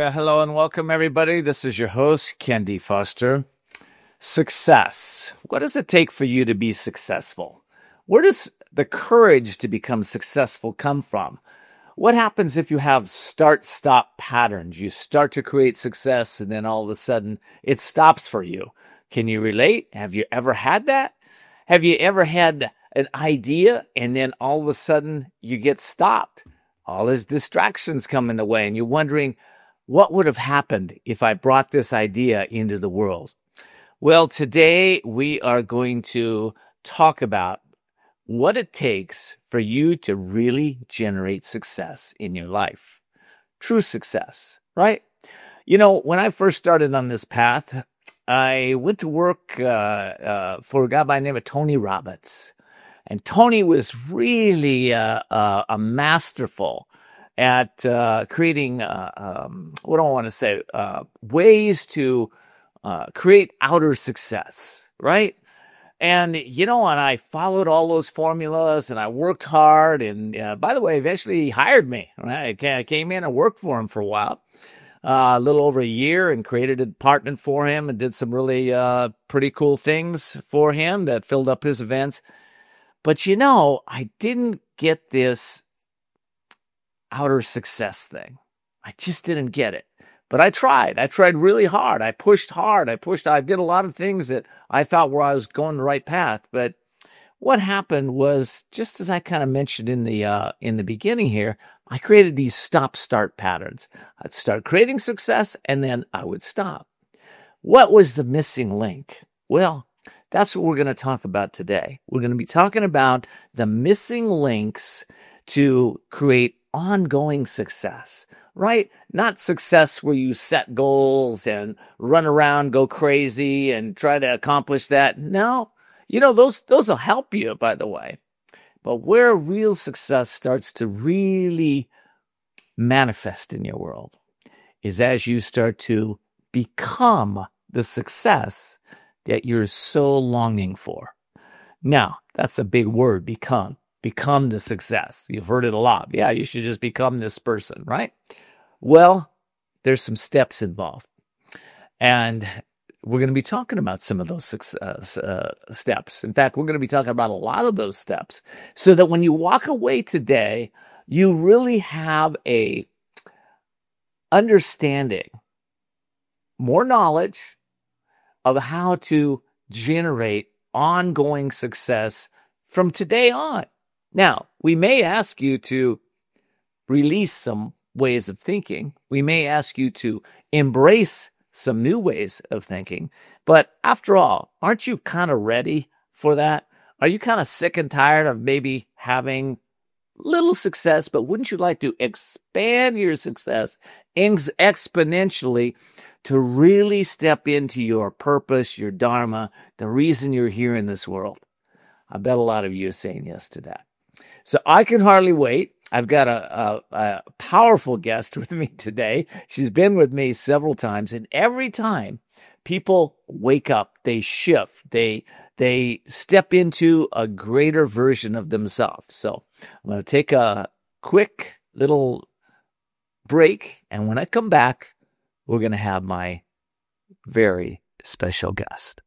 Well, hello and welcome, everybody. This is your host, Ken D. Foster. Success. What does it take for you to be successful? Where does the courage to become successful come from? What happens if you have start-stop patterns? You start to create success and then all of a sudden it stops for you. Can you relate? Have you ever had that? Have you ever had an idea and then all of a sudden you get stopped? All these distractions come in the way and you're wondering, what would have happened if I brought this idea into the world? Well, today we are going to talk about what it takes for you to really generate success in your life. True success, right? You know, when I first started on this path, I went to work for a guy by the name of Tony Robbins. And Tony was really a masterful at creating, what do I want to say, ways to create outer success, right? And, you know, and I followed all those formulas and I worked hard. And by the way, eventually he hired me. Right? I came in and worked for him for a while, a little over a year, and created a department for him and did some really pretty cool things for him that filled up his events. But, you know, I didn't get this outer success thing. I just didn't get it. But I tried. I tried really hard. I pushed hard. I did a lot of things that I thought I was going the right path. But what happened was, just as I kind of mentioned in the beginning here, I created these stop-start patterns. I'd start creating success, and then I would stop. What was the missing link? Well, that's what we're going to talk about today. We're going to be talking about the missing links to create ongoing success, right? Not success where you set goals and run around, go crazy and try to accomplish that. No, you know, those will help you, by the way. But where real success starts to really manifest in your world is as you start to become the success that you're so longing for. Now, that's a big word, become. Become the success. You've heard it a lot. Yeah, you should just become this person, right? Well, there's some steps involved. And we're going to be talking about some of those steps. In fact, we're going to be talking about a lot of those steps so that when you walk away today, you really have a understanding, more knowledge of how to generate ongoing success from today on. Now, we may ask you to release some ways of thinking. We may ask you to embrace some new ways of thinking. But after all, aren't you kind of ready for that? Are you kind of sick and tired of maybe having little success, but wouldn't you like to expand your success exponentially to really step into your purpose, your dharma, the reason you're here in this world? I bet a lot of you are saying yes to that. So I can hardly wait. I've got a powerful guest with me today. She's been with me several times, and every time people wake up, they shift, they step into a greater version of themselves. So I'm going to take a quick little break, and when I come back, we're going to have my very special guest.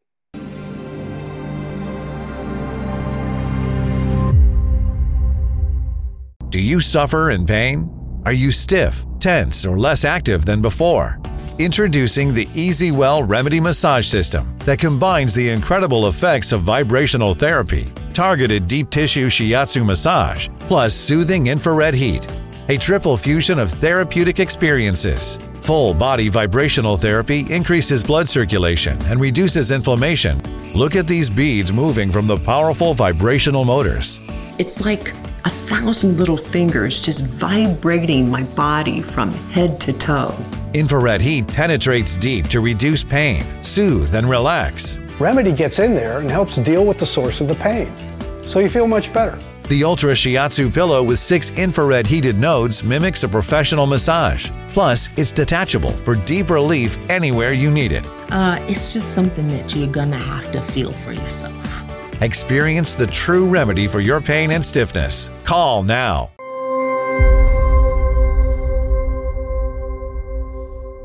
Do you suffer in pain? Are you stiff, tense, or less active than before? Introducing the EasyWell Remedy Massage System that combines the incredible effects of vibrational therapy, targeted deep tissue shiatsu massage, plus soothing infrared heat. A triple fusion of therapeutic experiences. Full body vibrational therapy increases blood circulation and reduces inflammation. Look at these beads moving from the powerful vibrational motors. It's like 1,000 little fingers just vibrating my body from head to toe. Infrared heat penetrates deep to reduce pain, soothe, and relax. Remedy gets in there and helps deal with the source of the pain, so you feel much better. The Ultra Shiatsu pillow with 6 infrared heated nodes mimics a professional massage. Plus, it's detachable for deep relief anywhere you need it. It's just something that you're gonna have to feel for yourself. Experience the true remedy for your pain and stiffness. Call now.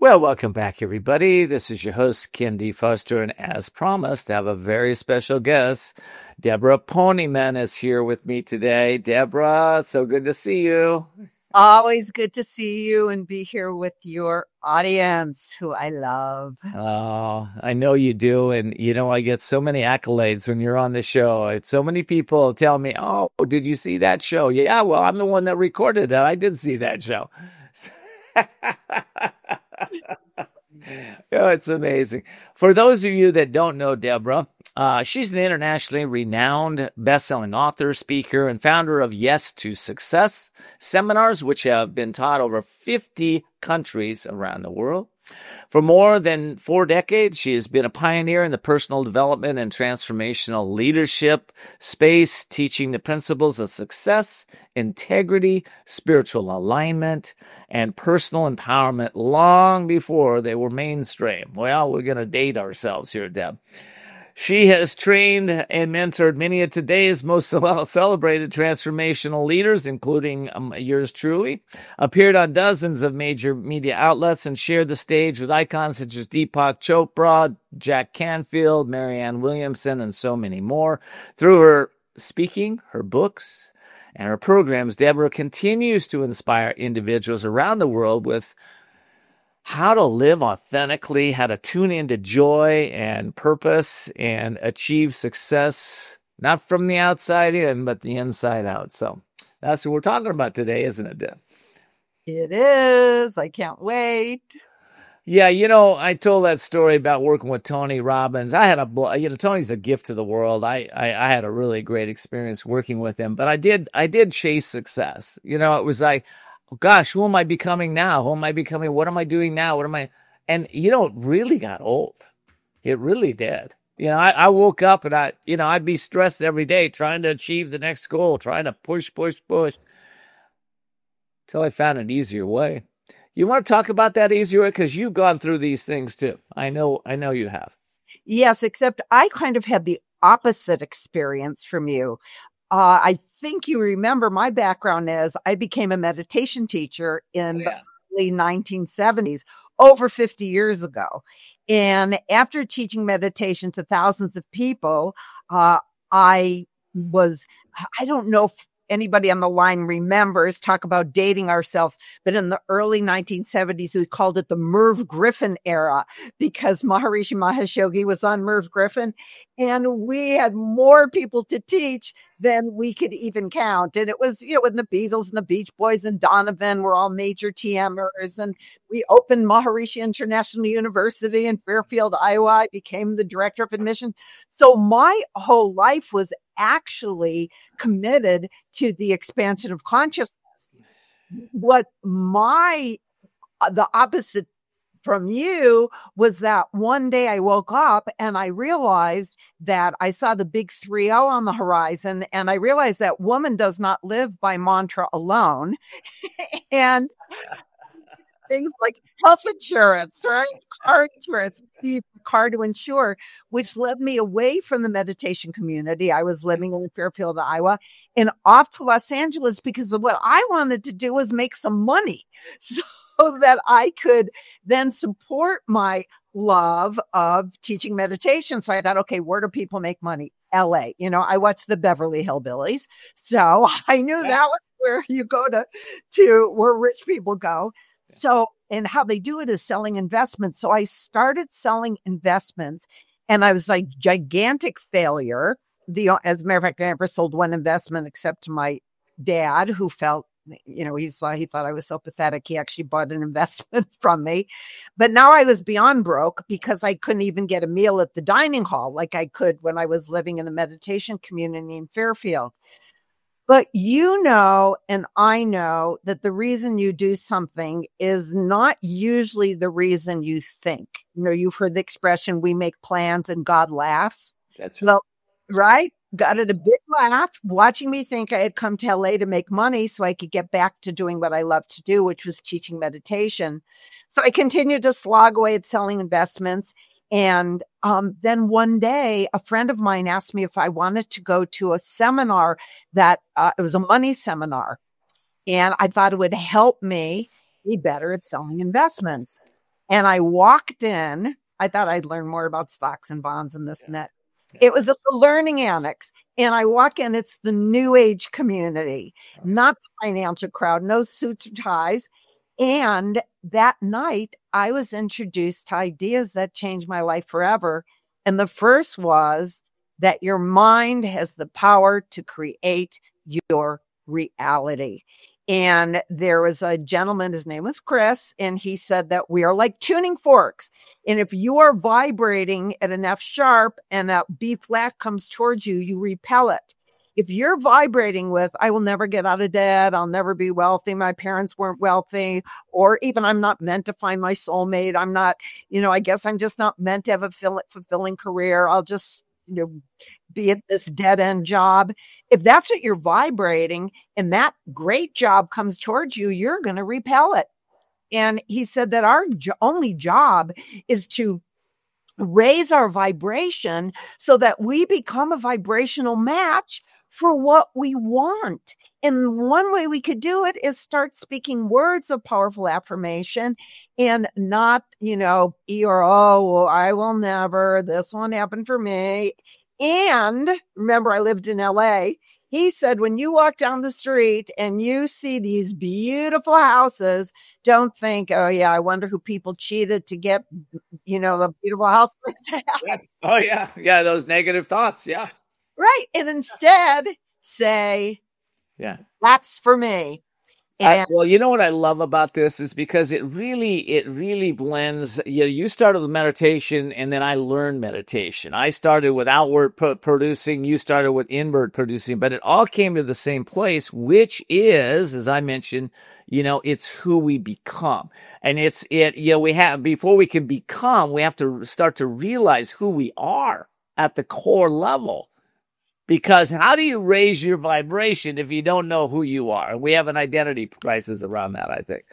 Well, welcome back, everybody. This is your host, Ken D. Foster, and as promised, I have a very special guest. Deborah Ponyman is here with me today. Deborah, it's so good to see you. Always good to see you and be here with your audience, who I love. Oh, I know you do. And, I get so many accolades when you're on the show. So many people tell me, oh, did you see that show? Yeah, well, I'm the one that recorded it. I did see that show. Oh, it's amazing. For those of you that don't know Deborah, she's an internationally renowned best-selling author, speaker, and founder of Yes to Success seminars, which have been taught over 50 countries around the world. For more than 4 decades, she has been a pioneer in the personal development and transformational leadership space, teaching the principles of success, integrity, spiritual alignment, and personal empowerment long before they were mainstream. Well, we're going to date ourselves here, Deb. She has trained and mentored many of today's most celebrated transformational leaders, including yours truly, appeared on dozens of major media outlets, and shared the stage with icons such as Deepak Chopra, Jack Canfield, Marianne Williamson, and so many more. Through her speaking, her books, and her programs, Deborah continues to inspire individuals around the world with how to live authentically, how to tune into joy and purpose and achieve success, not from the outside in, but the inside out. So that's what we're talking about today, isn't it, Deb? It is. I can't wait. Yeah, I told that story about working with Tony Robbins. I had Tony's a gift to the world. I had a really great experience working with him, but I did chase success. It was like, oh, gosh, who am I becoming now? Who am I becoming? What am I doing now? And it really got old. It really did. I woke up and I'd be stressed every day trying to achieve the next goal, trying to push till I found an easier way. You want to talk about that easier way? Because you've gone through these things too. I know you have. Yes, except I kind of had the opposite experience from you. I think you remember my background is I became a meditation teacher in the early 1970s, over 50 years ago. And after teaching meditation to thousands of people, I don't know if anybody on the line remembers, talk about dating ourselves, but in the early 1970s, we called it the Merv Griffin era because Maharishi Mahesh Yogi was on Merv Griffin, and we had more people to teach than we could even count. And it was, when the Beatles and the Beach Boys and Donovan were all major TMers, and we opened Maharishi International University in Fairfield, Iowa. I became the director of admission. So my whole life was actually committed to the expansion of consciousness. What the opposite from you was that one day I woke up and I realized that I saw the big 3-0 on the horizon, and I realized that woman does not live by mantra alone. And things like health insurance, right? Car insurance, car to insure, which led me away from the meditation community. I was living in Fairfield, Iowa, and off to Los Angeles because of what I wanted to do was make some money so that I could then support my love of teaching meditation. So I thought, okay, where do people make money? LA. I watched the Beverly Hillbillies. So I knew that was where you go to where rich people go. So, and how they do it is selling investments. So I started selling investments, and I was like gigantic failure. As a matter of fact, I never sold one investment except to my dad, who felt, he thought I was so pathetic. He actually bought an investment from me, but now I was beyond broke because I couldn't even get a meal at the dining hall like I could when I was living in the meditation community in Fairfield. But and I know that the reason you do something is not usually the reason you think. You've heard the expression, we make plans and God laughs. That's right. Right? Got it a big laugh watching me think I had come to LA to make money so I could get back to doing what I love to do, which was teaching meditation. So I continued to slog away at selling investments. And then one day, a friend of mine asked me if I wanted to go to a seminar that it was a money seminar. And I thought it would help me be better at selling investments. And I walked in. I thought I'd learn more about stocks and bonds and this and that. It was at the Learning Annex. And I walk in, it's the new age community, not the financial crowd, no suits or ties. And that night, I was introduced to ideas that changed my life forever. And the first was that your mind has the power to create your reality. And there was a gentleman, his name was Chris, and he said that we are like tuning forks. And if you are vibrating at an F sharp and a B flat comes towards you, you repel it. If you're vibrating with, I will never get out of debt, I'll never be wealthy, my parents weren't wealthy, or even I'm not meant to find my soulmate, I'm not, I guess I'm just not meant to have a fulfilling career, I'll just, be at this dead end job. If that's what you're vibrating and that great job comes towards you, you're going to repel it. And he said that our only job is to raise our vibration so that we become a vibrational match for what we want. And one way we could do it is start speaking words of powerful affirmation and not, E or O, well, I will never, this won't happen for me. And remember, I lived in LA. He said, when you walk down the street and you see these beautiful houses, don't think, oh yeah, I wonder who people cheated to get, the beautiful house. Oh yeah. Yeah. Those negative thoughts. Yeah. Right. And instead say, yeah, that's for me. And well, you know what I love about this is because it really blends. You started with meditation, and then I learned meditation. I started with outward producing. You started with inward producing, but it all came to the same place, which is, as I mentioned, it's who we become, and we have, before we can become, we have to start to realize who we are at the core level. Because how do you raise your vibration if you don't know who you are? We have an identity crisis around that, I think.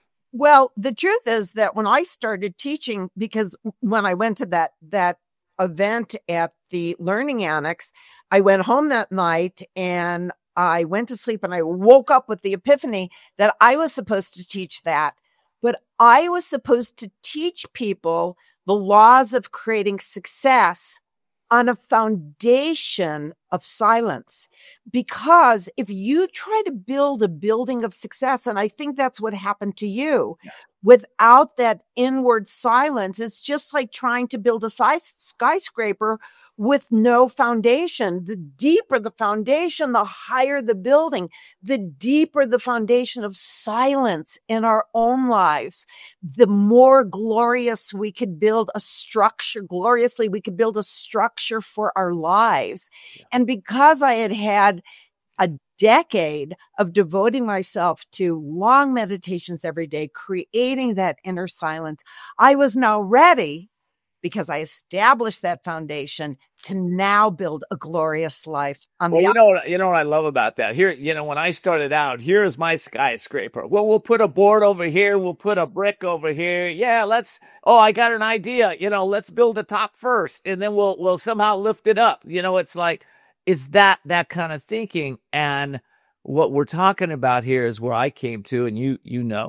Well, the truth is that when I started teaching, because when I went to that event at the Learning Annex, I went home that night and I went to sleep and I woke up with the epiphany that I was supposed to teach that. But I was supposed to teach people the laws of creating success on a foundation of silence. Because if you try to build a building of success, and I think that's what happened to you, without that inward silence, it's just like trying to build a skyscraper with no foundation. The deeper the foundation, the higher the building, the deeper the foundation of silence in our own lives, the more glorious we could build a structure, gloriously we could build a structure for our lives. Yeah. And because I had a decade of devoting myself to long meditations every day, creating that inner silence, I was now ready, because I established that foundation, to now build a glorious life. You know what I love about that? Here, when I started out, here's my skyscraper. Well, we'll put a board over here. We'll put a brick over here. Yeah, I got an idea. Let's build the top first, and then we'll somehow lift it up. It's like, it's that kind of thinking. And what we're talking about here is where I came to, and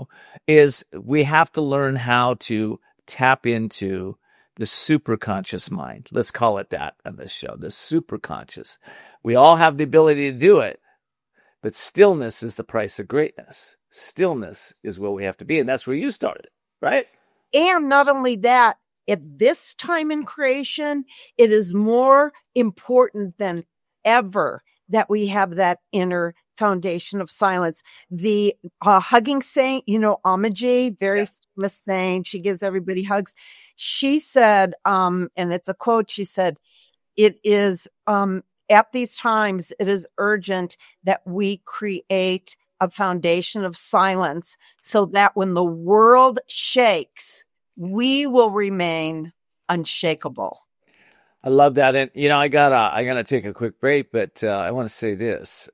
is we have to learn how to tap into the superconscious mind. Let's call it that on this show, the superconscious. We all have the ability to do it, but stillness is the price of greatness. Stillness is where we have to be, and that's where you started, right? And not only that, at this time in creation, it is more important than ever that we have that inner foundation of silence. The hugging saint, Amaji, very famous saint, she gives everybody hugs. She said, and it's a quote, she said, it is, at these times, it is urgent that we create a foundation of silence so that when the world shakes, we will remain unshakable. I love that. And, I gotta take a quick break, but I want to say this.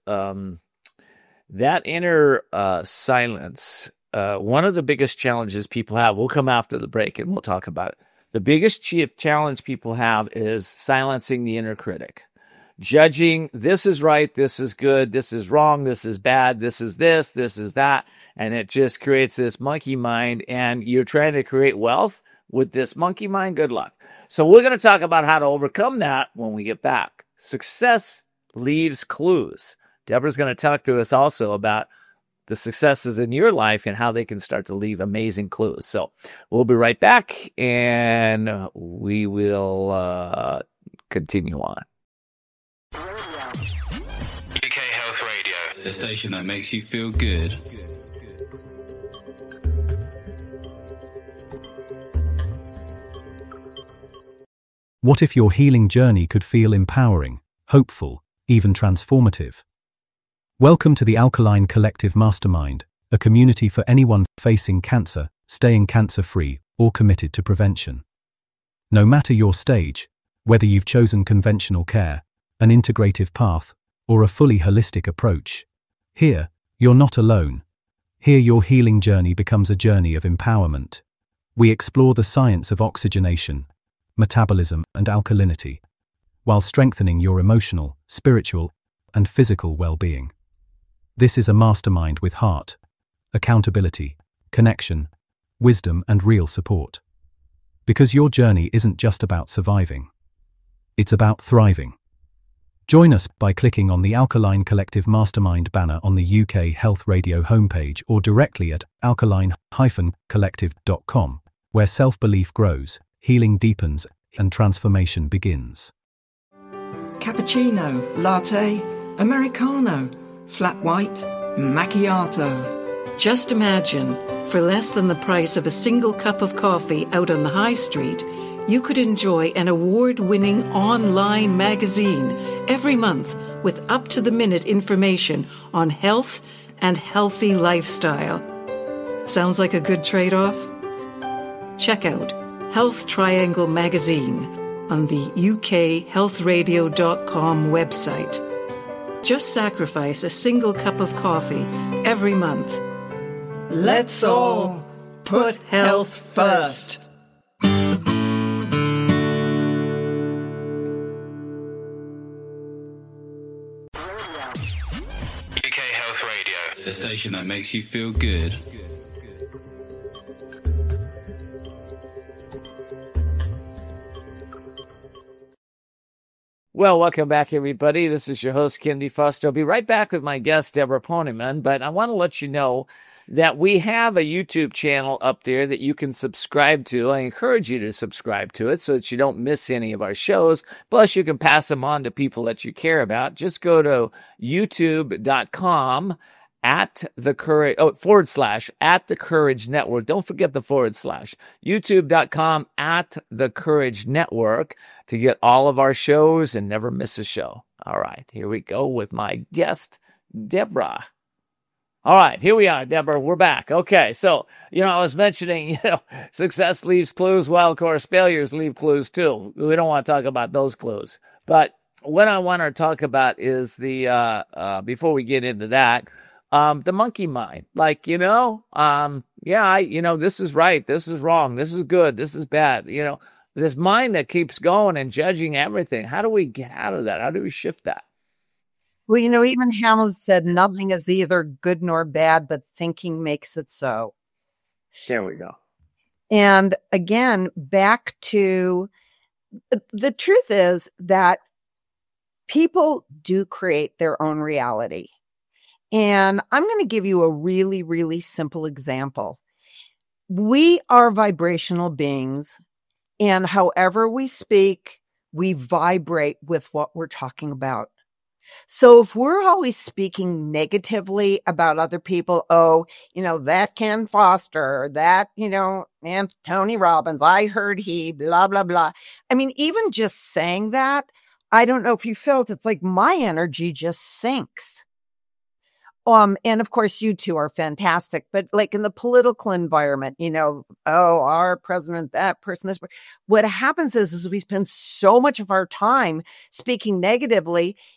That inner silence, one of the biggest challenges people have, we'll come after the break and we'll talk about it. The biggest challenge people have is silencing the inner critic. judging, this is right, this is good, this is wrong, this is bad, this is that. And it just creates this monkey mind, and you're trying to create wealth with this monkey mind. Good luck. So we're going to talk about how to overcome that when we get back. Success leaves clues. Deborah's going to talk to us also about the successes in your life and how they can start to leave amazing clues. So we'll be right back, and we will continue on. UK Health Radio, the station that makes you feel good. What if your healing journey could feel empowering, hopeful, even transformative? Welcome to the Alkaline Collective Mastermind, a community for anyone facing cancer, staying cancer-free, or committed to prevention. No matter your stage, whether you've chosen conventional care, an integrative path, or a fully holistic approach, here, you're not alone. Here your healing journey becomes a journey of empowerment. We explore the science of oxygenation, metabolism, and alkalinity, while strengthening your emotional, spiritual, and physical well-being. This is a mastermind with heart, accountability, connection, wisdom, and real support. Because your journey isn't just about surviving. It's about thriving. Join us by clicking on the Alkaline Collective Mastermind banner on the UK Health Radio homepage or directly at alkaline-collective.com, where self-belief grows, healing deepens, and transformation begins. Cappuccino, latte, Americano, flat white, macchiato. Just imagine, for less than the price of a single cup of coffee out on the high street, you could enjoy an award-winning online magazine every month with up-to-the-minute information on health and healthy lifestyle. Sounds like a good trade-off? Check out Health Triangle magazine on the ukhealthradio.com website. Just sacrifice a single cup of coffee every month. Let's all put health first. UK Health Radio, the station that makes you feel good. Well, welcome back, everybody. This is your host, Kendi Foster. I'll be right back with my guest, Deborah Ponyman, but I want to let you know that we have a YouTube channel up there that you can subscribe to. I encourage you to subscribe to it so that you don't miss any of our shows. Plus, you can pass them on to people that you care about. Just go to youtube.com at the courage network. Don't forget the / youtube.com at the courage network to get all of our shows and never miss a show. All right, here we go with my guest, Deborah. All right, here we are, Deborah. We're back. Okay, so, I was mentioning, success leaves clues. Well, of course, failures leave clues too. We don't want to talk about those clues. But what I want to talk about is before we get into that, the monkey mind. Like, this is right, this is wrong, this is good, this is bad. This mind that keeps going and judging everything. How do we get out of that? How do we shift that? Well, even Hamlet said nothing is either good nor bad, but thinking makes it so. There we go. And again, back to the truth is that people do create their own reality. And I'm going to give you a really, really simple example. We are vibrational beings, and however we speak, we vibrate with what we're talking about. So if we're always speaking negatively about other people, that Ken Foster, that, and Tony Robbins, I heard he, blah, blah, blah. I mean, even just saying that, I don't know if you felt, it's like my energy just sinks. And of course, you two are fantastic, but like in the political environment, our president, that person, this, what happens is we spend so much of our time speaking negatively.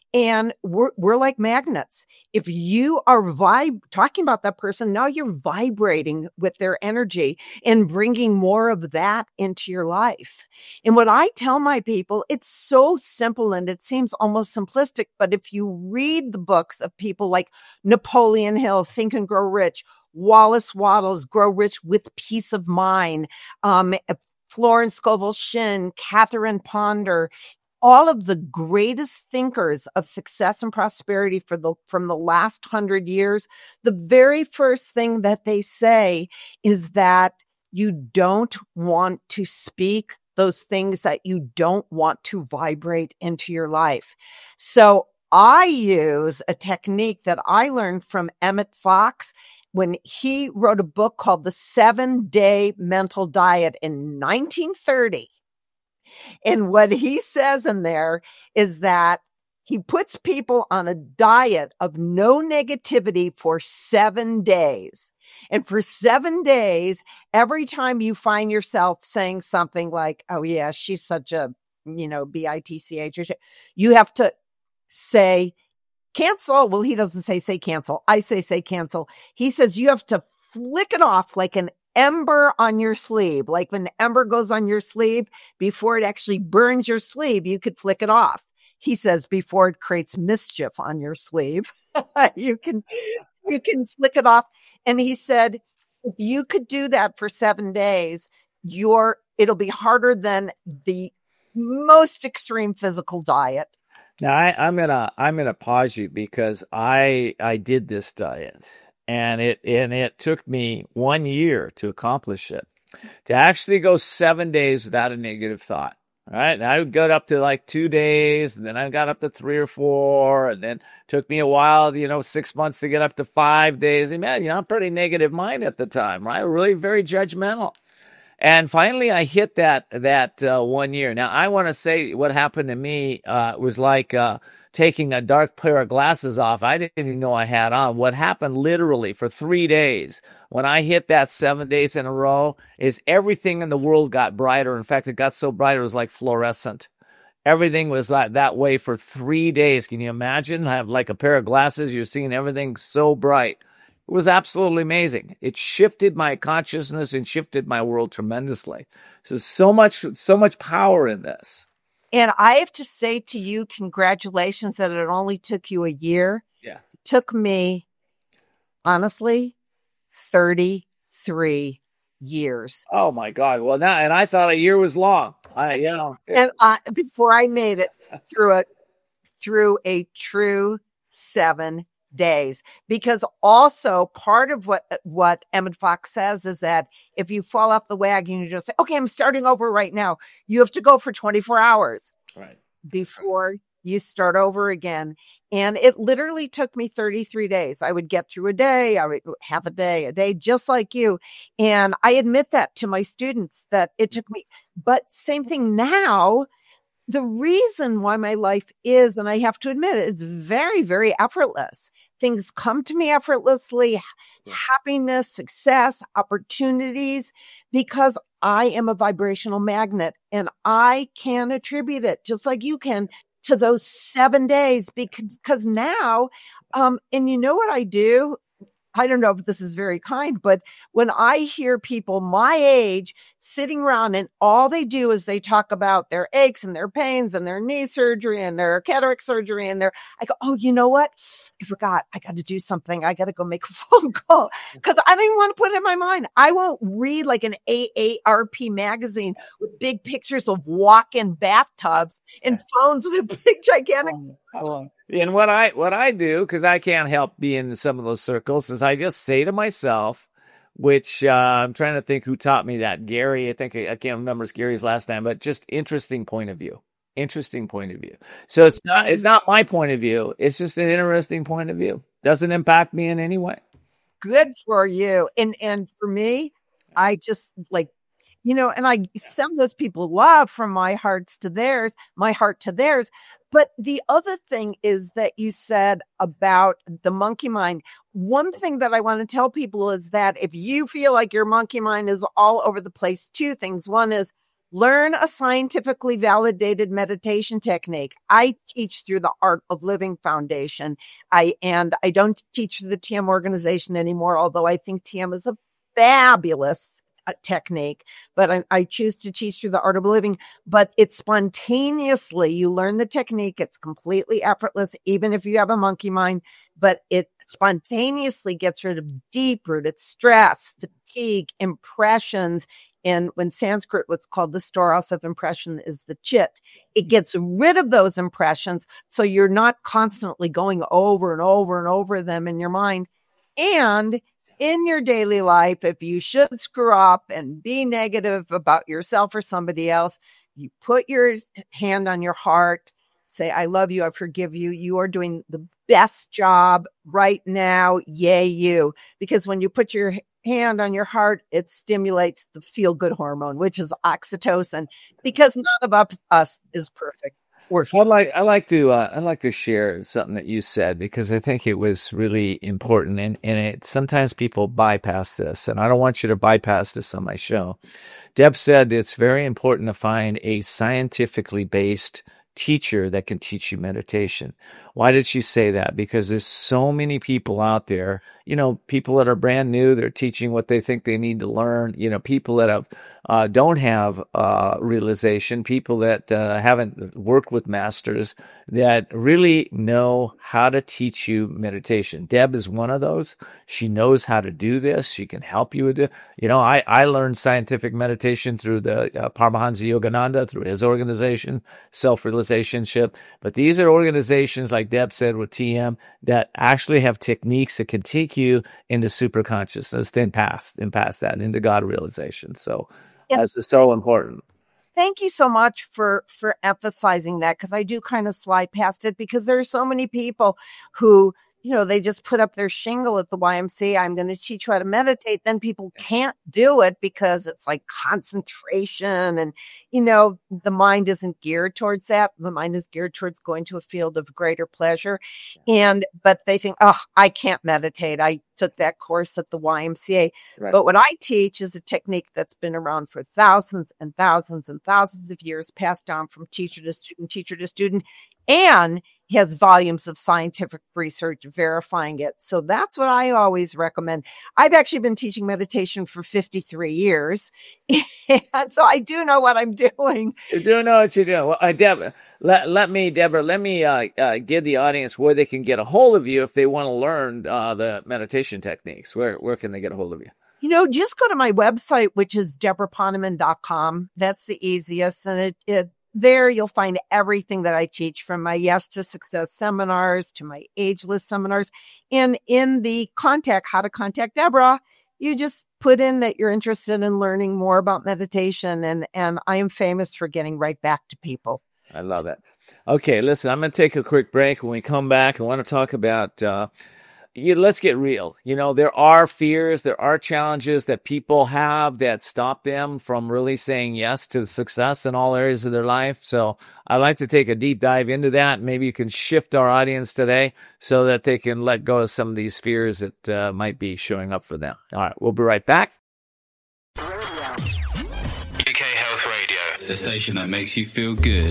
And we're like magnets. If you are talking about that person, now you're vibrating with their energy and bringing more of that into your life. And what I tell my people, it's so simple and it seems almost simplistic, but if you read the books of people like Napoleon Hill, Think and Grow Rich, Wallace Wattles, Grow Rich with Peace of Mind, Florence Scovel Shinn, Catherine Ponder, all of the greatest thinkers of success and prosperity from the last 100 years, the very first thing that they say is that you don't want to speak those things that you don't want to vibrate into your life. So I use a technique that I learned from Emmett Fox when he wrote a book called The 7-Day Mental Diet in 1930. And what he says in there is that he puts people on a diet of no negativity for 7 days. And for 7 days, every time you find yourself saying something like, oh yeah, she's such a, bitch, you have to say cancel. Well, he doesn't say cancel. I say cancel. He says you have to flick it off like an ember on your sleeve. Like when ember goes on your sleeve, before it actually burns your sleeve, you could flick it off. He says before it creates mischief on your sleeve, you can flick it off. And he said, if you could do that for 7 days, it'll be harder than the most extreme physical diet. Now I'm gonna pause you because I did this diet. And it took me 1 year to accomplish it, to actually go 7 days without a negative thought. All right. And I would go up to like 2 days, and then I got up to 3 or 4, and then it took me a while, 6 months to get up to 5 days. And man, I'm pretty negative mind at the time, right? Really very judgmental. And finally, I hit that 1 year. Now, I want to say what happened to me was like taking a dark pair of glasses off. I didn't even know I had on. What happened literally for 3 days when I hit that 7 days in a row is everything in the world got brighter. In fact, it got so bright it was like fluorescent. Everything was like that way for 3 days. Can you imagine? I have like a pair of glasses. You're seeing everything so bright. It was absolutely amazing. It shifted my consciousness and shifted my world tremendously. So much power in this. And I have to say to you, congratulations that it only took you a year. Yeah. It took me, honestly, 33 years. Oh my God. Well, now, and I thought a year was long. And before I made it through a true 7 days, because also part of what Emmett Fox says is that if you fall off the wagon, you just say, okay, I'm starting over right now. You have to go for 24 hours before you start over again. And it literally took me 33 days. I would get through a day, I would have a day, just like you. And I admit that to my students that it took me, but same thing now. The reason why my life is, and I have to admit it, it's very, very effortless. Things come to me effortlessly, happiness, success, opportunities, because I am a vibrational magnet and I can attribute it just like you can to those 7 days because now, and you know what I do? I don't know if this is very kind, but when I hear people my age sitting around and all they do is they talk about their aches and their pains and their knee surgery and their cataract surgery I go, oh, you know what? I forgot. I got to do something. I got to go make a phone call because I don't even want to put it in my mind. I won't read like an AARP magazine with big pictures of walk-in bathtubs and phones with big gigantic. And what I do, because I can't help being in some of those circles, is I just say to myself, which I'm trying to think who taught me that. Gary, I can't remember Gary's last name, but just interesting point of view. So it's not my point of view. It's just an interesting point of view. Doesn't impact me in any way. Good for you. And for me, I just like, and I send those people love from my heart to theirs. But the other thing is that you said about the monkey mind. One thing that I want to tell people is that if you feel like your monkey mind is all over the place, two things. One is Learn a scientifically validated meditation technique. I teach through the Art of Living Foundation. I don't teach through the TM organization anymore, although I think TM is a fabulous technique, but I choose to teach through the Art of Living. But it's spontaneously, you learn the technique. It's completely effortless, even if you have a monkey mind, but it spontaneously gets rid of deep-rooted stress, fatigue, impressions. And when Sanskrit, what's called the storehouse of impression is the chit. It gets rid of those impressions. So you're not constantly going over and over and over them in your mind. And in your daily life, if you should screw up and be negative about yourself or somebody else, you put your hand on your heart, say, I love you, I forgive you. You are doing the best job right now. Yay, you. Because when you put your hand on your heart, it stimulates the feel-good hormone, which is oxytocin, because none of us is perfect. I like to share something that you said, because I think it was really important, and it sometimes people bypass this, and I don't want you to bypass this on my show. Deb said it's very important to find a scientifically based teacher that can teach you meditation. Why did she say that? Because there's so many people out there, people that are brand new, they're teaching what they think they need to learn, people that don't have realization, people that haven't worked with masters that really know how to teach you meditation. Deb is one of those. She knows how to do this. She can help you with it. I learned scientific meditation through the Paramahansa Yogananda, through his organization, Self-Realization Ship. But these are organizations, like Deb said with TM, that actually have techniques that can take you into super consciousness, then past that, into God realization. So that's so important. Thank you so much for emphasizing that, because I do kind of slide past it, because there are so many people who, they just put up their shingle at the YMCA. I'm going to teach you how to meditate. Then people can't do it because it's like concentration, and, the mind isn't geared towards that. The mind is geared towards going to a field of greater pleasure. But they think, oh, I can't meditate. I took that course at the YMCA. Right. But what I teach is a technique that's been around for thousands and thousands and thousands of years, passed down from teacher to student, and has volumes of scientific research verifying it. So that's what I always recommend. I've actually been teaching meditation for 53 years. And so I do know what I'm doing. You do know what you're doing. Well, Deborah, let me give the audience where they can get a hold of you if they want to learn the meditation techniques. Where can they get a hold of you? Just go to my website, which is DeborahPoneman.com. That's the easiest. And there you'll find everything that I teach, from my Yes to Success seminars to my Ageless seminars. And in the how to contact Deborah, you just put in that you're interested in learning more about meditation. And I am famous for getting right back to people. I love that. Okay, listen, I'm going to take a quick break. When we come back, I want to talk about let's get real. There are fears, there are challenges that people have that stop them from really saying yes to success in all areas of their life. So I'd like to take a deep dive into that. Maybe you can shift our audience today so that they can let go of some of these fears that might be showing up for them. All right, we'll be right back. UK Health Radio, the station that makes you feel good.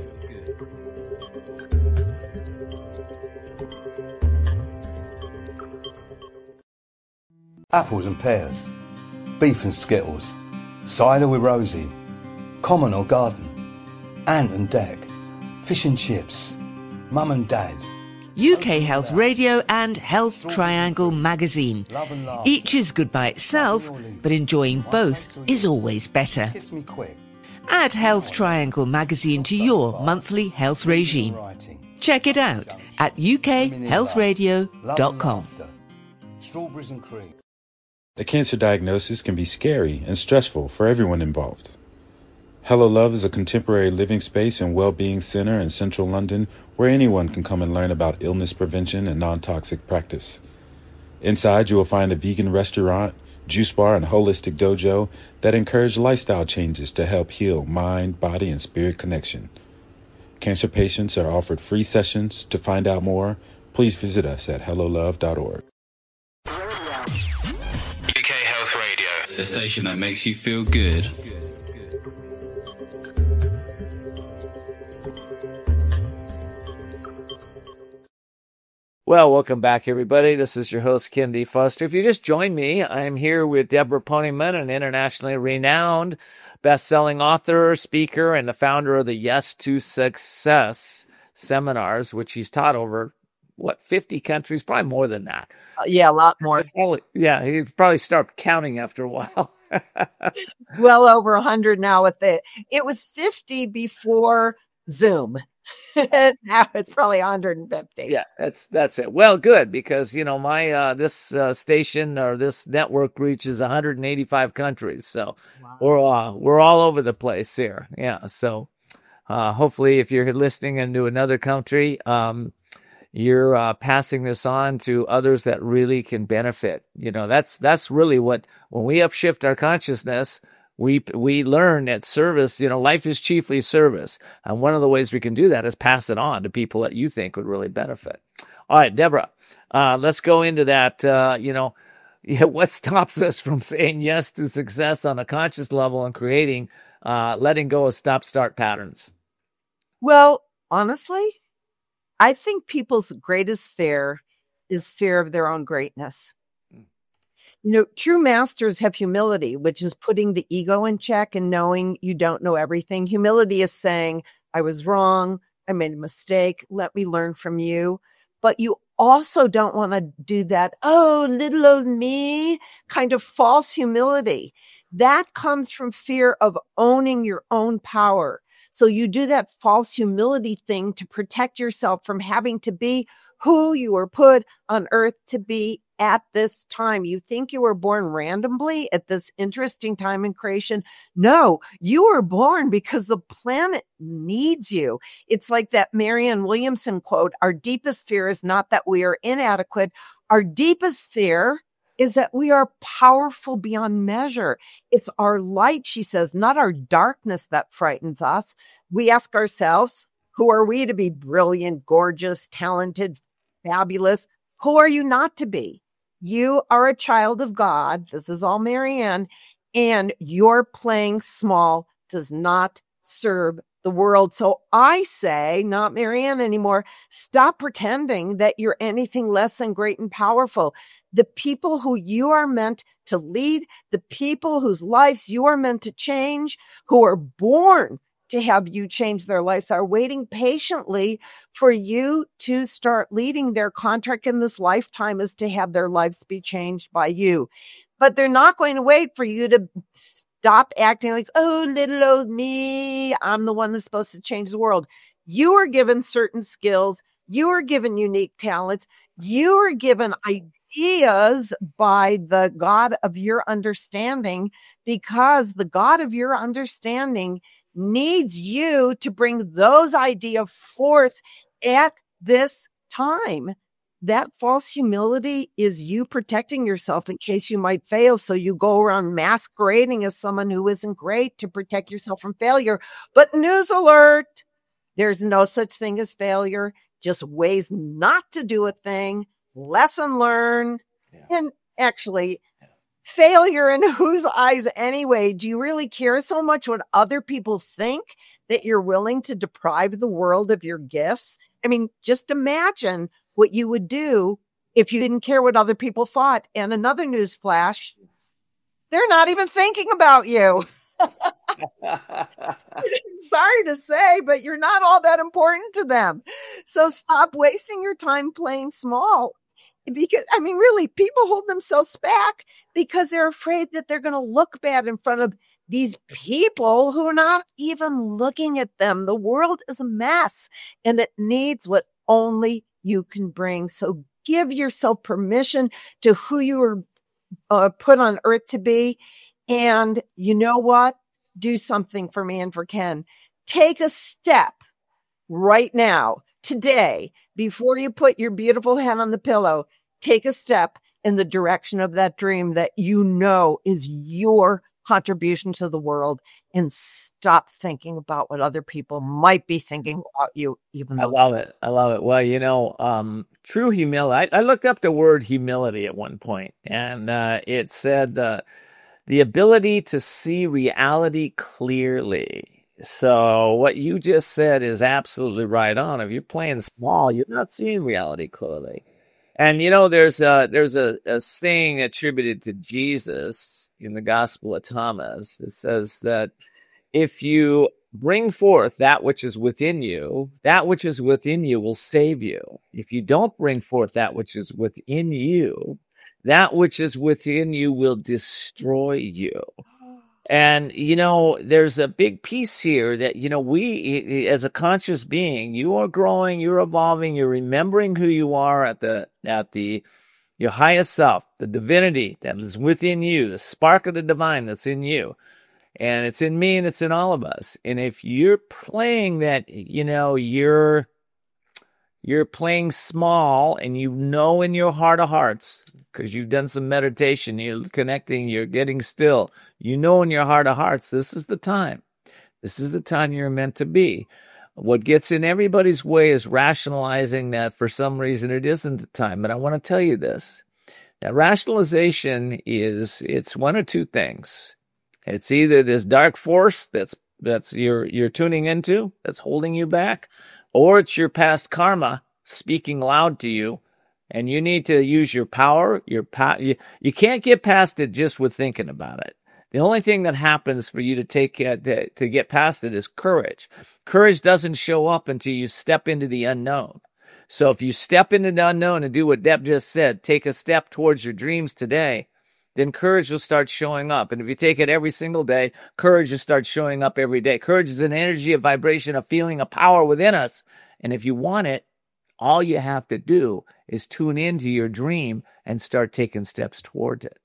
Apples and pears, beef and skittles, cider with Rosie, common or garden, ant and deck, fish and chips, mum and dad. UK Health Radio and Health Triangle magazine. Each is good by itself, but enjoying both is always better. Add Health Triangle magazine to your monthly health regime. Check it out at ukhealthradio.com. Strawberries and cream. A cancer diagnosis can be scary and stressful for everyone involved. Hello Love is a contemporary living space and well-being center in central London where anyone can come and learn about illness prevention and non-toxic practice. Inside, you will find a vegan restaurant, juice bar, and holistic dojo that encourage lifestyle changes to help heal mind, body, and spirit connection. Cancer patients are offered free sessions. To find out more, please visit us at hellolove.org. UK Health Radio, the station that makes you feel good. Well, welcome back, everybody. This is your host, Ken D. Foster. If you just joined me, I'm here with Deborah Ponyman, an internationally renowned best-selling author, speaker, and the founder of the Yes to Success seminars, which he's taught over, 50 countries? Probably more than that. Yeah, a lot more. Yeah, he'd probably start counting after a while. Well over 100 now with it. It was 50 before Zoom. Now it's probably 150. Yeah, that's it. Well, good, because my this station or this network reaches 185 countries, so wow. we're all over the place here. Yeah, so hopefully, if you're listening into another country, you're passing this on to others that really can benefit. That's really when we upshift our consciousness. We learn that service, life is chiefly service. And one of the ways we can do that is pass it on to people that you think would really benefit. All right, Deborah, let's go into that. What stops us from saying yes to success on a conscious level and creating, letting go of stop-start patterns? Well, honestly, I think people's greatest fear is fear of their own greatness. True masters have humility, which is putting the ego in check and knowing you don't know everything. Humility is saying, I was wrong. I made a mistake. Let me learn from you. But you also don't want to do that, oh, little old me, kind of false humility. That comes from fear of owning your own power. So you do that false humility thing to protect yourself from having to be who you were put on earth to be at this time. You think you were born randomly at this interesting time in creation? No, you were born because the planet needs you. It's like that Marianne Williamson quote, our deepest fear is not that we are inadequate. Our deepest fear is that we are powerful beyond measure. It's our light, she says, not our darkness that frightens us. We ask ourselves, who are we to be brilliant, gorgeous, talented, fabulous? Who are you not to be? You are a child of God. This is all Marianne. And your playing small does not serve the world. So I say, not Marianne anymore, stop pretending that you're anything less than great and powerful. The people who you are meant to lead, the people whose lives you are meant to change, who are born to have you change their lives, are waiting patiently for you to start leading. Their contract in this lifetime is to have their lives be changed by you. But they're not going to wait for you to stop acting like, oh, little old me, I'm the one that's supposed to change the world. You are given certain skills. You are given unique talents. You are given ideas by the God of your understanding, because the God of your understanding needs you to bring those ideas forth at this time. That false humility is you protecting yourself in case you might fail. So you go around masquerading as someone who isn't great to protect yourself from failure. But news alert, there's no such thing as failure, just ways not to do a thing, lesson learned. Yeah. And actually, failure in whose eyes anyway? Do you really care so much what other people think that you're willing to deprive the world of your gifts? I mean, just imagine what you would do if you didn't care what other people thought. And another news flash, they're not even thinking about you. Sorry to say, but you're not all that important to them. So stop wasting your time playing small. Because, I mean, really, people hold themselves back because they're afraid that they're going to look bad in front of these people who are not even looking at them. The world is a mess and it needs what only you can bring. So give yourself permission to who you were put on earth to be. And you know what? Do something for me and for Ken. Take a step right now. Today, before you put your beautiful head on the pillow, take a step in the direction of that dream that you know is your contribution to the world, and stop thinking about what other people might be thinking about you. Even though I love it. Well, true humility. I looked up the word humility at one point, and it said the ability to see reality clearly. So what you just said is absolutely right on. If you're playing small, you're not seeing reality clearly. And there's a saying attributed to Jesus in the Gospel of Thomas. It says that if you bring forth that which is within you will save you. If you don't bring forth that which is within you, that which is within you will destroy you. And, there's a big piece here that, we, as a conscious being, you are growing, you're evolving, you're remembering who you are at your highest self, the divinity that is within you, the spark of the divine that's in you. And it's in me and it's in all of us. And if you're playing that, you're playing small, and in your heart of hearts, because you've done some meditation, you're connecting, you're getting still, in your heart of hearts, this is the time. This is the time you're meant to be. What gets in everybody's way is rationalizing that for some reason it isn't the time. But I want to tell you this. That rationalization it's one of two things. It's either this dark force that's you're tuning into, that's holding you back, or it's your past karma speaking loud to you, and you need to use your power. You can't get past it just with thinking about it. The only thing that happens for you to get past it is courage. Courage doesn't show up until you step into the unknown. So if you step into the unknown and do what Deb just said, take a step towards your dreams today, then courage will start showing up. And if you take it every single day, courage will start showing up every day. Courage is an energy, a vibration, a feeling, a power within us. And if you want it, all you have to do is tune into your dream and start taking steps toward it.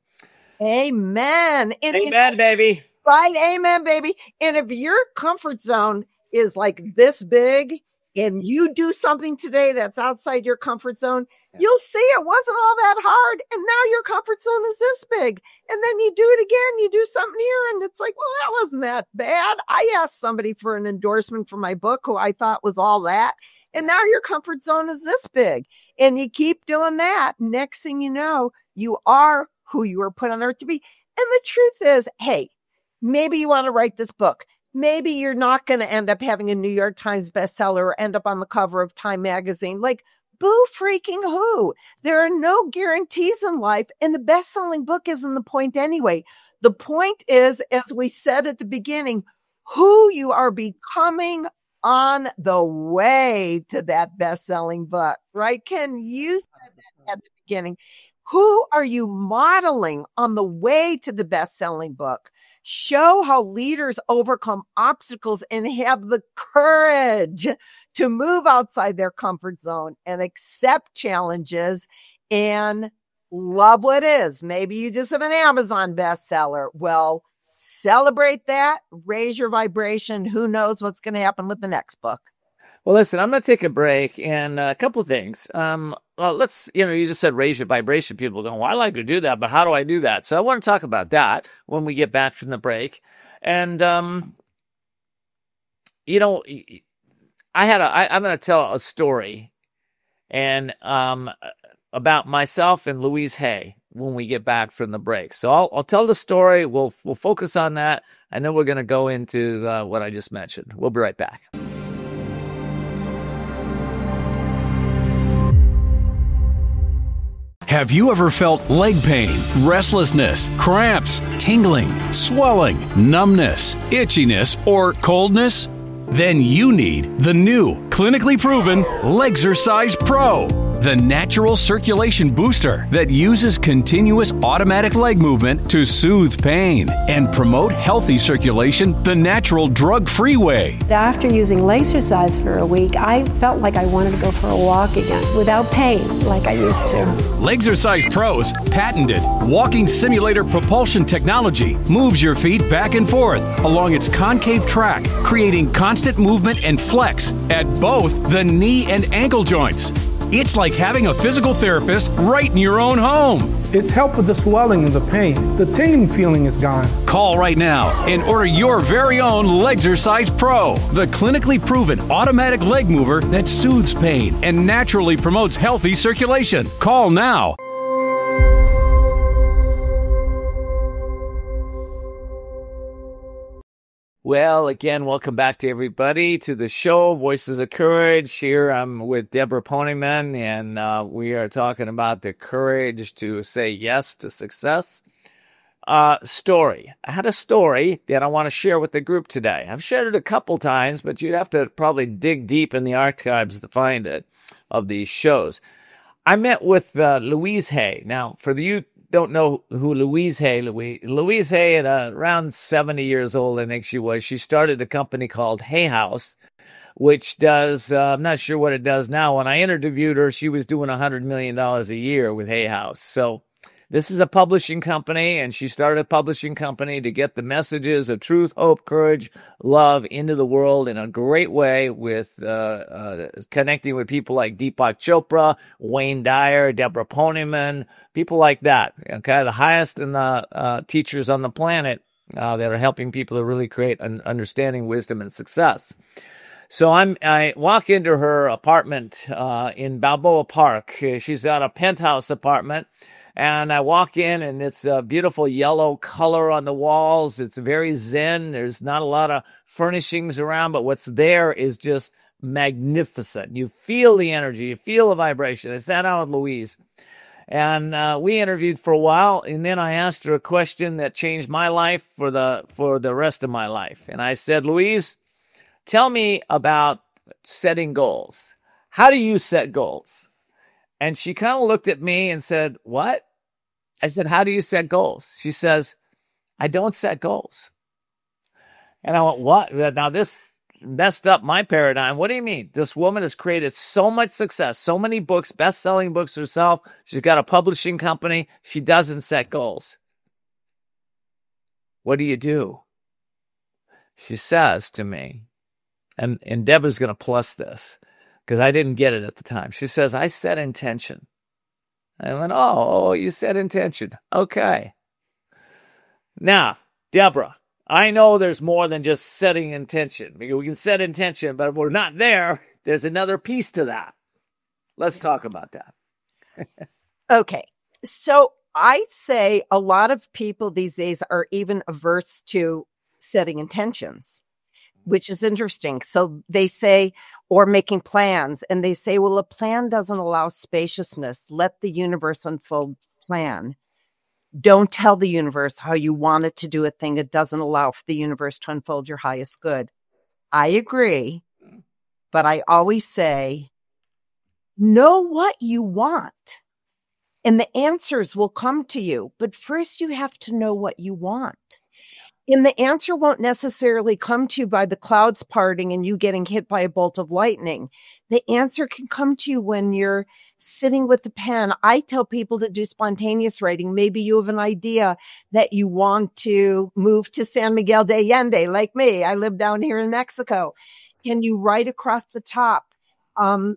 Amen. Amen, baby. Right. Amen, baby. And if your comfort zone is like this big and you do something today that's outside your comfort zone, you'll see it wasn't all that hard. And now your comfort zone is this big. And then you do it again, you do something here, and it's like, well, that wasn't that bad. I asked somebody for an endorsement for my book who I thought was all that. And now your comfort zone is this big. And you keep doing that. Next thing you know, you are who you were put on earth to be. And the truth is, hey, maybe you want to write this book. Maybe you're not going to end up having a New York Times bestseller or end up on the cover of Time magazine. Like, boo freaking who? There are no guarantees in life, and the best-selling book isn't the point anyway. The point is, as we said at the beginning, who you are becoming on the way to that best-selling book, right? Ken, you said that at the beginning. Who are you modeling on the way to the best-selling book? Show how leaders overcome obstacles and have the courage to move outside their comfort zone and accept challenges and love what is. Maybe you just have an Amazon bestseller. Well, celebrate that, raise your vibration. Who knows what's going to happen with the next book? Well, listen, I'm going to take a break, and a couple of things. Well, let's, you just said raise your vibration. People go, well, I like to do that, but how do I do that? So I want to talk about that when we get back from the break. And, I'm going to tell a story and about myself and Louise Hay when we get back from the break. So I'll tell the story. We'll focus on that, and then we're going to go into what I just mentioned. We'll be right back. Have you ever felt leg pain, restlessness, cramps, tingling, swelling, numbness, itchiness, or coldness? Then you need the new, clinically proven Legzercise Pro, the natural circulation booster that uses continuous automatic leg movement to soothe pain and promote healthy circulation the natural drug-free way. After using Legzercise for a week, I felt like I wanted to go for a walk again without pain like I used to. Legzercise Pro's patented walking simulator propulsion technology moves your feet back and forth along its concave track, creating constant movement and flex at both the knee and ankle joints. It's like having a physical therapist right in your own home. It's helped with the swelling and the pain. The tingling feeling is gone. Call right now and order your very own Legzercise Pro, the clinically proven automatic leg mover that soothes pain and naturally promotes healthy circulation. Call now. Well, again, welcome back to everybody to the show, Voices of Courage. Here I'm with Deborah Ponyman, and we are talking about the courage to say yes to success. Story. I had a story that I want to share with the group today. I've shared it a couple times, but you'd have to probably dig deep in the archives to find it of these shows. I met with Louise Hay. Now, for you don't know who Louise Hay, Louise Hay, at around 70 years old, I think she was. She started a company called Hay House, which does, I'm not sure what it does now. When I interviewed her, she was doing $100 million a year with Hay House. So this is a publishing company, and she started a publishing company to get the messages of truth, hope, courage, love into the world in a great way with connecting with people like Deepak Chopra, Wayne Dyer, Deborah Ponyman, people like that. Okay, the highest in the teachers on the planet that are helping people to really create an understanding, wisdom, and success. So I walk into her apartment in Balboa Park. She's got a penthouse apartment. And I walk in, and it's a beautiful yellow color on the walls. It's very zen. There's not a lot of furnishings around, but what's there is just magnificent. You feel the energy. You feel the vibration. I sat down with Louise, and we interviewed for a while, and then I asked her a question that changed my life for the rest of my life. And I said, Louise, tell me about setting goals. How do you set goals? And she kind of looked at me and said, what? I said, how do you set goals? She says, I don't set goals. And I went, what? Now this messed up my paradigm. What do you mean? This woman has created so much success, so many books, best-selling books herself. She's got a publishing company. She doesn't set goals. What do you do? She says to me, and Deborah's going to plus this, because I didn't get it at the time. She says, I set intention. I went, oh, you set intention. Okay. Now, Deborah, I know there's more than just setting intention. We can set intention, but if we're not there, there's another piece to that. Let's talk about that. Okay. So I say a lot of people these days are even averse to setting intentions, which is interesting. So they say, or making plans, and they say, well, a plan doesn't allow spaciousness. Let the universe unfold plan. Don't tell the universe how you want it to do a thing. It doesn't allow for the universe to unfold your highest good. I agree, but I always say, know what you want, and the answers will come to you. But first you have to know what you want. And the answer won't necessarily come to you by the clouds parting and you getting hit by a bolt of lightning. The answer can come to you when you're sitting with the pen. I tell people to do spontaneous writing. Maybe you have an idea that you want to move to San Miguel de Allende, like me. I live down here in Mexico. And you write across the top. And,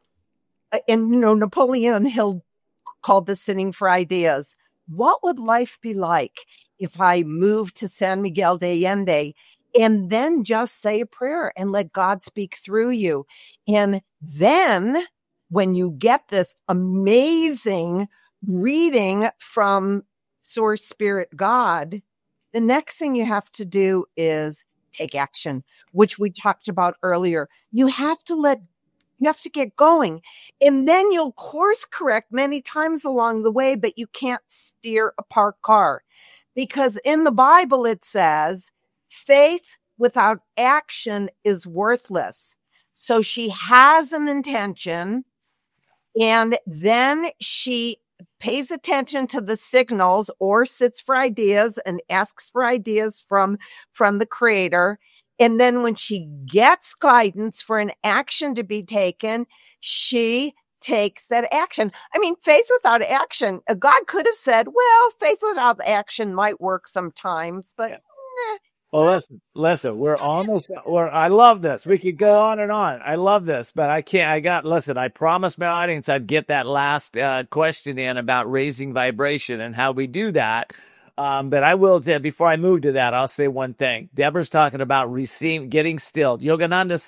Napoleon Hill called this sitting for ideas. What would life be like if I moved to San Miguel de Allende? And then just say a prayer and let God speak through you. And then when you get this amazing reading from Source Spirit God, the next thing you have to do is take action, which we talked about earlier. You have to get going, and then you'll course correct many times along the way, but you can't steer a parked car, because in the Bible, it says faith without action is worthless. So she has an intention, and then she pays attention to the signals or sits for ideas and asks for ideas from the creator. And then when she gets guidance for an action to be taken, she takes that action. I mean, faith without action, God could have said, well, faith without action might work sometimes, but Well, listen, I love this. We could go on and on. I love this, but I promised my audience I'd get that last question in about raising vibration and how we do that. But I will, before I move to that, I'll say one thing. Deborah's talking about getting still. Yogananda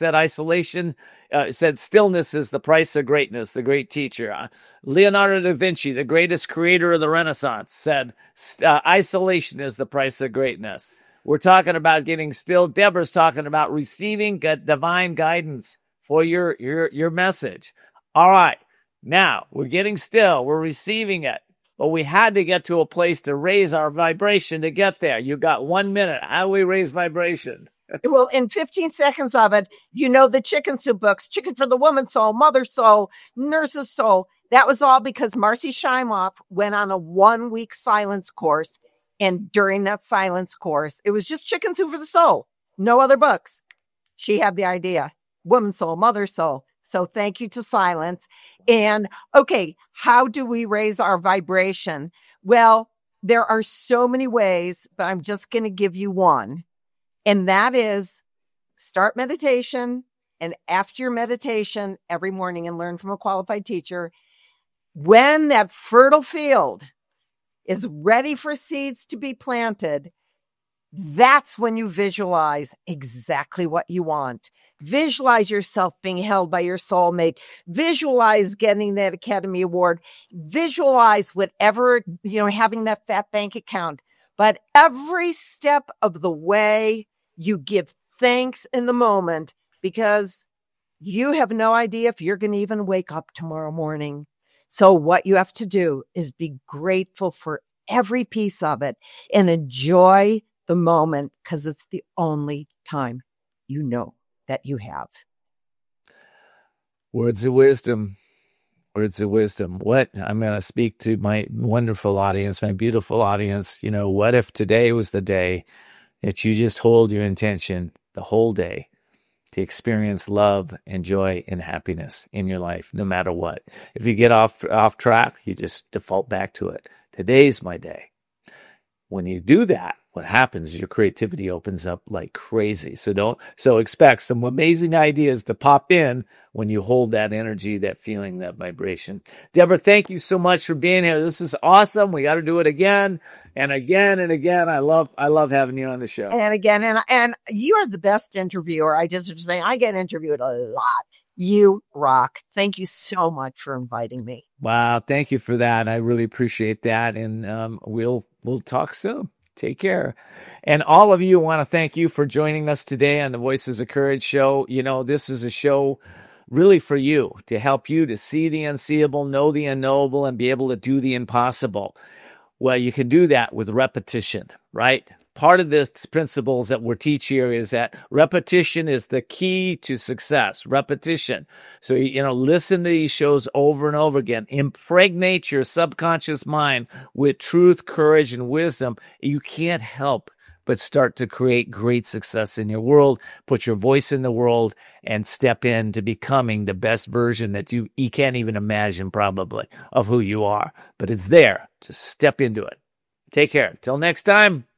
said stillness is the price of greatness, the great teacher. Leonardo da Vinci, the greatest creator of the Renaissance, said isolation is the price of greatness. We're talking about getting still. Deborah's talking about receiving divine guidance for your message. All right. Now, we're getting still. We're receiving it. But we had to get to a place to raise our vibration to get there. You got 1 minute. How do we raise vibration? Well, in 15 seconds of it, you know the Chicken Soup books, Chicken for the Woman's Soul, Mother's Soul, Nurse's Soul. That was all because Marcy Shimoff went on a 1-week silence course. And during that silence course, it was just Chicken Soup for the Soul. No other books. She had the idea. Woman's Soul, Mother's Soul. So thank you to silence. And okay, how do we raise our vibration? Well, there are so many ways, but I'm just going to give you one. And that is start meditation. And after your meditation every morning, and learn from a qualified teacher, when that fertile field is ready for seeds to be planted, that's when you visualize exactly what you want. Visualize yourself being held by your soulmate. Visualize getting that Academy Award. Visualize whatever, having that fat bank account. But every step of the way, you give thanks in the moment, because you have no idea if you're going to even wake up tomorrow morning. So what you have to do is be grateful for every piece of it and enjoy the moment, because it's the only time you know that you have. Words of wisdom. Words of wisdom. What I'm going to speak to my wonderful audience, my beautiful audience. What if today was the day that you just hold your intention the whole day to experience love and joy and happiness in your life, no matter what. If you get off track, you just default back to it. Today's my day. When you do that, what happens is your creativity opens up like crazy. So expect some amazing ideas to pop in when you hold that energy, that feeling, that vibration. Deborah, thank you so much for being here. This is awesome. We got to do it again and again and again. I love having you on the show. And again, and you are the best interviewer. I just have to say, I get interviewed a lot. You rock. Thank you so much for inviting me. Wow. Thank you for that. I really appreciate that. And we'll talk soon. Take care. And all of you, want to thank you for joining us today on the Voices of Courage show. This is a show really for you, to help you to see the unseeable, know the unknowable, and be able to do the impossible. Well, you can do that with repetition, right? Part of the principles that we're teach here is that repetition is the key to success. Repetition. So, listen to these shows over and over again. Impregnate your subconscious mind with truth, courage, and wisdom. You can't help but start to create great success in your world, put your voice in the world, and step into becoming the best version that you can't even imagine, probably, of who you are. But it's there to step into it. Take care. Till next time.